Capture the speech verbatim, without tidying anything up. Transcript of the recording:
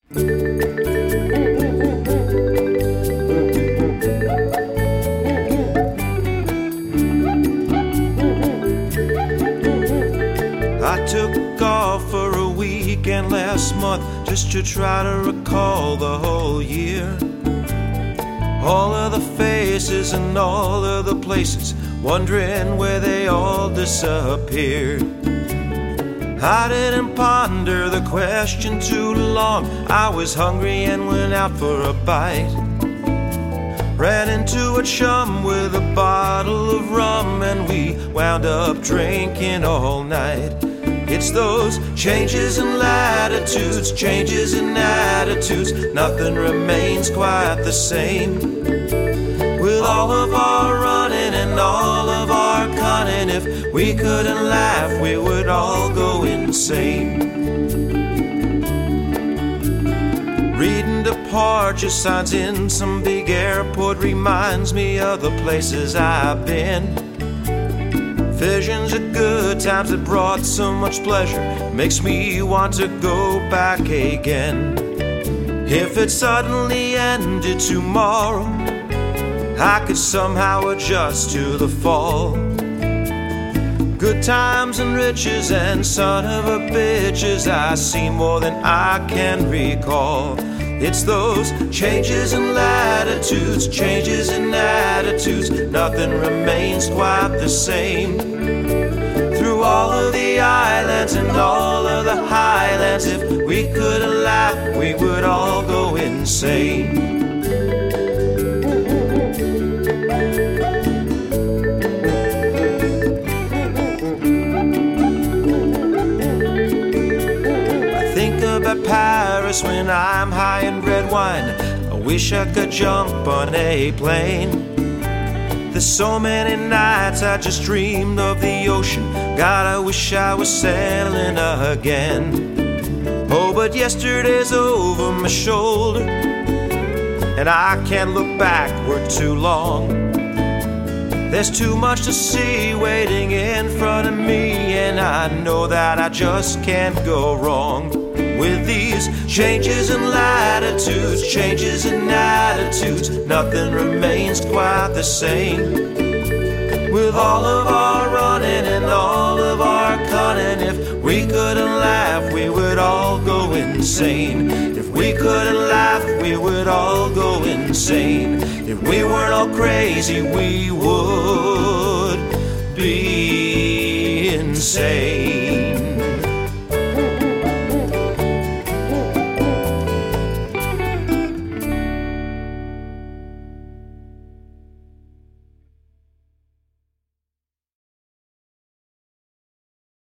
I took off for a weekend last month just to try to recall the whole year. All of the faces and all of the places, wondering where they all disappeared. I didn't ponder the question too long. I was hungry and went out for a bite. Ran into a chum with a bottle of rum, and we wound up drinking all night. It's those changes in latitudes, changes in attitudes, nothing remains quite the same. With all of our running and all of our cunning, if we couldn't laugh, we would all go insane. Reading departure signs in some big airport reminds me of the places I've been. Visions of good times that brought so much pleasure makes me want to go back again. If it suddenly ended tomorrow, I could somehow adjust to the fall. Good times and riches and son of a bitches, I see more than I can recall. It's those changes in latitudes, changes in attitudes, nothing remains quite the same. Through all of the islands and all of the highlands, if we couldn't laugh, we would all go insane. About Paris when I'm high in red wine. I wish I could jump on a plane. There's so many nights I just dreamed of the ocean. God, I wish I was sailing again. Oh, but yesterday's over my shoulder, and I can't look backward too long. There's too much to see waiting in front of me, and I know that I just can't go wrong. With these changes in latitudes, changes in attitudes, nothing remains quite the same. With all of our running and all of our cunning, if we couldn't laugh, we would all go insane. If we couldn't laugh, we would all go insane. If we weren't all crazy, we would be insane.